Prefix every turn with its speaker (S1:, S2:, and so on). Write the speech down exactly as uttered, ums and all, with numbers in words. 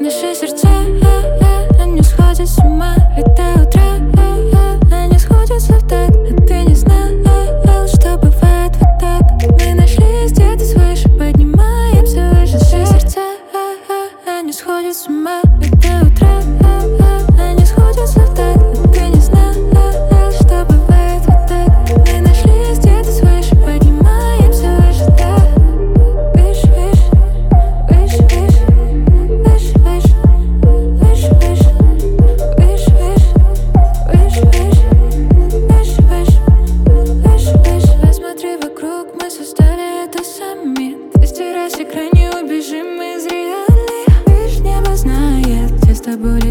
S1: Наши сердца, они сходят с ума. Ведь до утра они сходятся в такт. А ты не знал, что бывает вот так. Мы нашлись где-то свыше, поднимаемся выше. Наши сердца, они сходят с ума. Ведь до утра они сходятся в такт. А ты не знал, что бывает вот так. Мы нашлись где-то свыше, поднимаемся выше. Да, выше, выше, выше, выше, выше, выше, выше, выше, выше, выше, выше, выше, выше, выше, выше. Посмотри вокруг, мы создали это сами. Ты стирай с экрана, убежим из реальных. Лишь небо знает, где с тобой